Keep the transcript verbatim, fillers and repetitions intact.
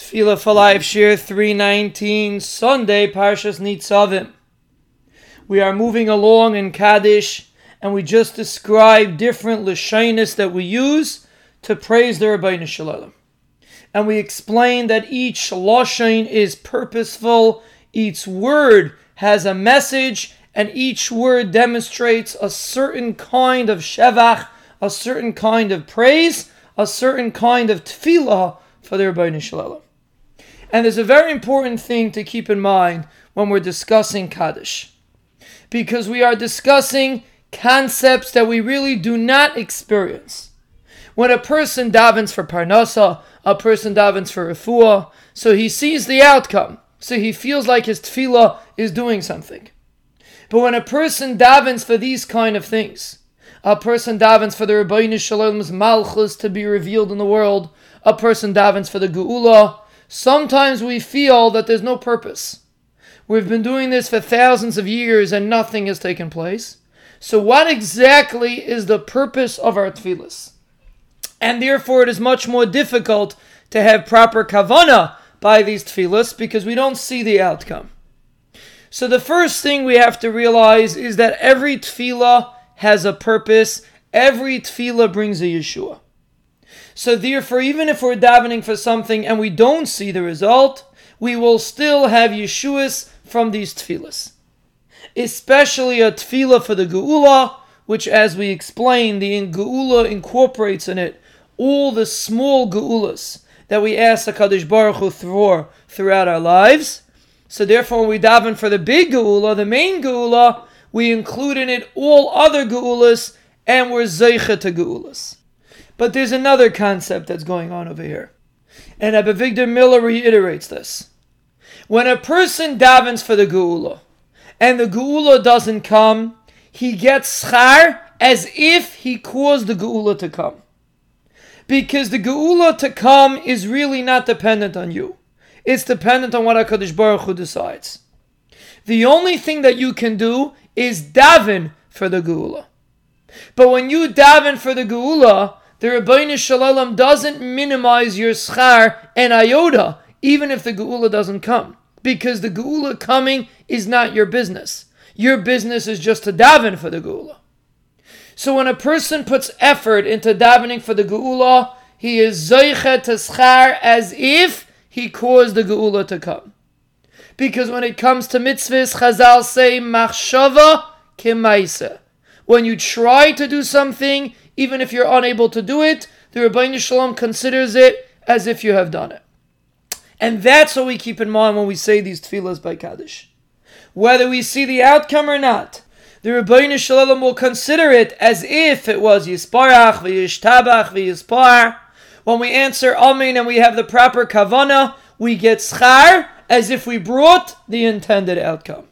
Tefillah for Life, Shir three nineteen, Sunday, Parshas Nitzavim. We are moving along in Kaddish, and we just described different Lashonos that we use to praise the Rabbeinu Shalom. And we explained that each Lashon is purposeful, each word has a message, and each word demonstrates a certain kind of Shevach, a certain kind of praise, a certain kind of Tefillah for the Rabbeinu Shalom. And there's a very important thing to keep in mind when we're discussing Kaddish, because we are discussing concepts that we really do not experience. When a person davens for Parnasa, a person davens for Refuah, so he sees the outcome, so he feels like his tefillah is doing something. But when a person davens for these kind of things, a person davens for the Rabbeinu Shalom's Malchus to be revealed in the world, a person davens for the Geula, sometimes we feel that there's no purpose. We've been doing this for thousands of years and nothing has taken place. So what exactly is the purpose of our tefillahs? And therefore it is much more difficult to have proper kavanah by these tefillahs because we don't see the outcome. So the first thing we have to realize is that every tefillah has a purpose. Every tefillah brings a Yeshua. So therefore, even if we're davening for something and we don't see the result, we will still have Yeshuas from these tefillahs. Especially a tefillah for the Geula, which, as we explained, the Geula incorporates in it all the small Geulas that we ask HaKadosh Baruch Hu for throughout our lives. So therefore, when we daven for the big Geula, the main Geula, we include in it all other Geulas, and we're Zeicha to Geulas. But there's another concept that's going on over here. And Abba Victor Miller reiterates this. When a person davens for the Geula, and the Geula doesn't come, he gets schar as if he caused the Geula to come. Because the Geula to come is really not dependent on you. It's dependent on what HaKadosh Baruch Hu decides. The only thing that you can do is daven for the Geula. But when you daven for the Geula, the Rabbeinu Shalom doesn't minimize your schar and iota, even if the Geula doesn't come. Because the Geula coming is not your business. Your business is just to daven for the Geula. So when a person puts effort into davening for the Geula, he is zoiche to schar as if he caused the Geula to come. Because when it comes to mitzvahs, Chazal say, machshava kemaisa. When you try to do something, even if you're unable to do it, the Rabbeinu Shalom considers it as if you have done it. And that's what we keep in mind when we say these tefillahs by Kaddish. Whether we see the outcome or not, the Rabbeinu Shalom will consider it as if it was Yisparach, V'yishtabach, V'yispar. When we answer Amen and we have the proper kavanah, we get schar as if we brought the intended outcome.